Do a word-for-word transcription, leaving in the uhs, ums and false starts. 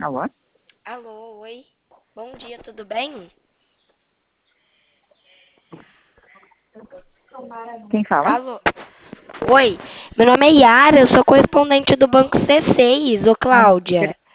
Alô? Alô, oi. Bom dia, tudo bem? Quem fala? Alô. Oi, meu nome é Yara, eu sou correspondente do Banco C seis, ô Ah, per- Cláudia.